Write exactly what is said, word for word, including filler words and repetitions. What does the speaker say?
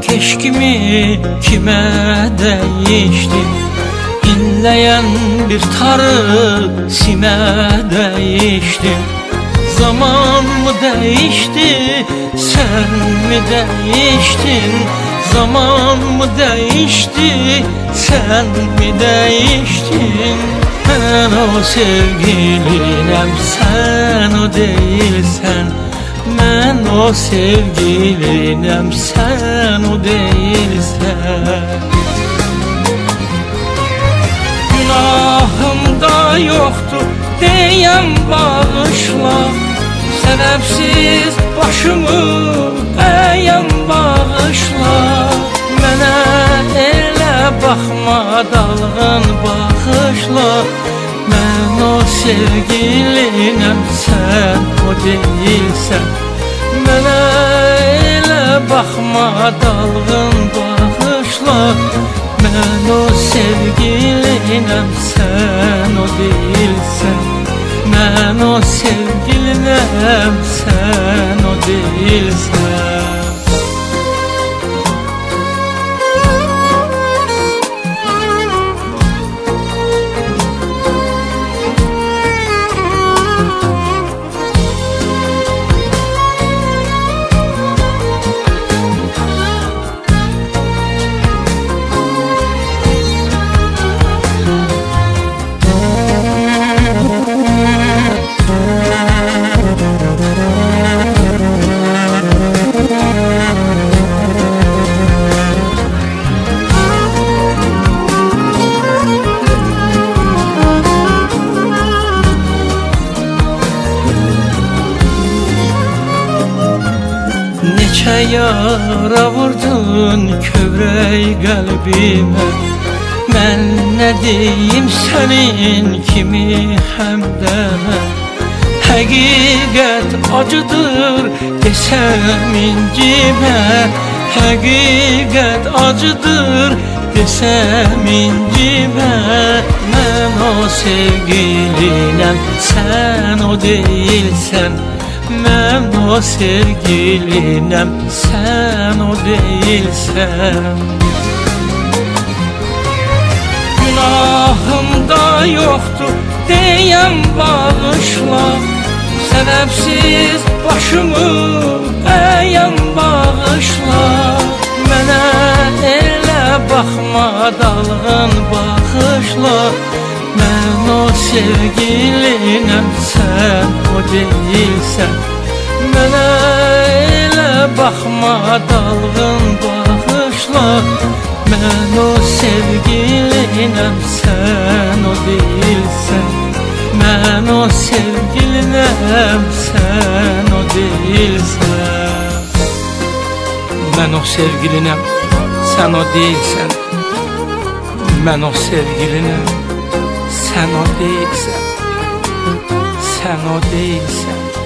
ateş gibi kime değiştin? İnleyen bir tarı sime değiştin. Zaman mı değişti, sen mi değiştin? Zaman mı değişti, sen mi değiştin? Ben o sevgilinem, sen o değilsen. Ben o sevgilinem, sen o değilsen. Günahım da yoktu diyen bağışla. Sebepsiz başımı eğen bağışla. Mənə elə baxma, dalğın baxışla. Mən o sevgilinəm, sən o deyilsən. Mənə elə baxma, dalğın baxışla. Mən o sevgilinəm, sən o deyilsən. Mən o sevgilinəm, sən o deyilsən. Neçə yara vurdun kövrək qəlbimə. Mən nə deyim sənin kimi həmdəmə. Həqiqət acıdır desəm incimə. Həqiqət acıdır desəm incimə. Mən o sevgilinəm, sən o deyilsən. Mən o sevgilinəm, sən o deyilsən. Günahım da yoxdur deyən bağışla. Səbəbsiz başımı əyan bağışla. Mənə elə baxma, dalğın baxışla. Mən o sevgilinəm, sən o deyilsən. Mənə elə baxma, dalğın baxışla. Mən o sevgilinəm, sən o deyilsən. Mən o sevgilinəm, sən o deyilsən. Mən o sevgilinəm, sən o deyilsən. Mən o sevgilinəm, sən o deyilsən. Sən o deyilsən.